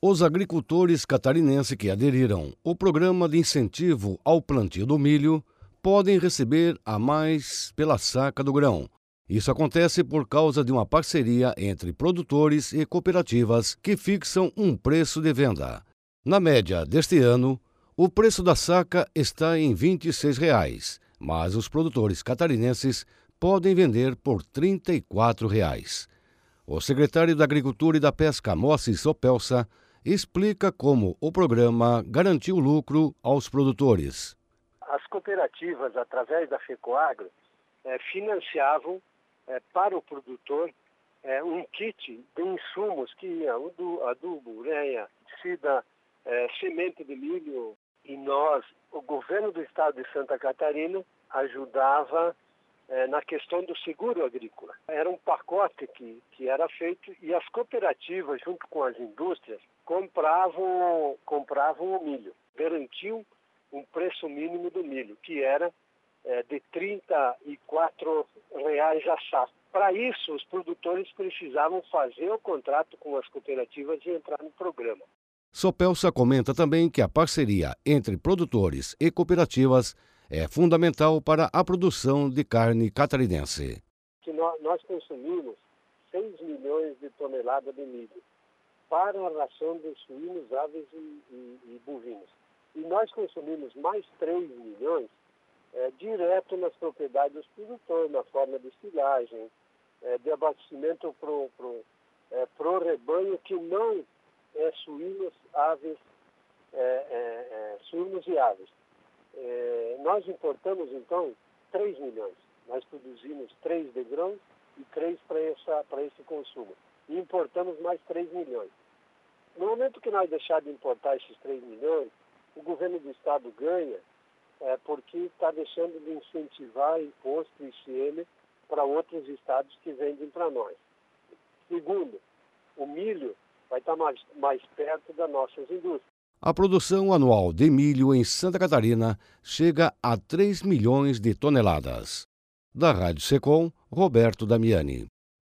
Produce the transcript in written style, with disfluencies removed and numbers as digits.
Os agricultores catarinenses que aderiram ao programa de incentivo ao plantio do milho podem receber a mais pela saca do grão. Isso acontece por causa de uma parceria entre produtores e cooperativas que fixam um preço de venda. Na média deste ano, o preço da saca está em R$ 26, mas os produtores catarinenses podem vender por R$ 34. O secretário da Agricultura e da Pesca, Moacir Sopelsa, explica como o programa garantiu lucro aos produtores. As cooperativas, através da FECOAGRO, financiavam para o produtor um kit de insumos que ia adubo, ureia, herbicida, semente de milho. E nós, o governo do estado de Santa Catarina, ajudava na questão do seguro agrícola. Era um pacote que era feito e as cooperativas, junto com as indústrias, compravam o milho. Garantiam um preço mínimo do milho, que era de R$ 34 a saca. Para isso, os produtores precisavam fazer o contrato com as cooperativas e entrar no programa. Sopelsa comenta também que a parceria entre produtores e cooperativas é fundamental para a produção de carne catarinense. Que nós consumimos 6 milhões de toneladas de milho para a ração dos suínos, aves e bovinos. E nós consumimos mais 3 milhões direto nas propriedades dos produtores, na forma de estilagem, de abastecimento pro rebanho que não é suínos, aves, suínos e aves. Nós importamos, então, 3 milhões. Nós produzimos 3 de grãos e 3 para esse consumo. E importamos mais 3 milhões. No momento que nós deixarmos de importar esses 3 milhões, o governo do estado ganha, porque está deixando de incentivar imposto e ICM para outros estados que vendem para nós. Segundo, o milho vai estar mais perto das nossas indústrias. A produção anual de milho em Santa Catarina chega a 3 milhões de toneladas. Da Rádio Secom, Roberto Damiani.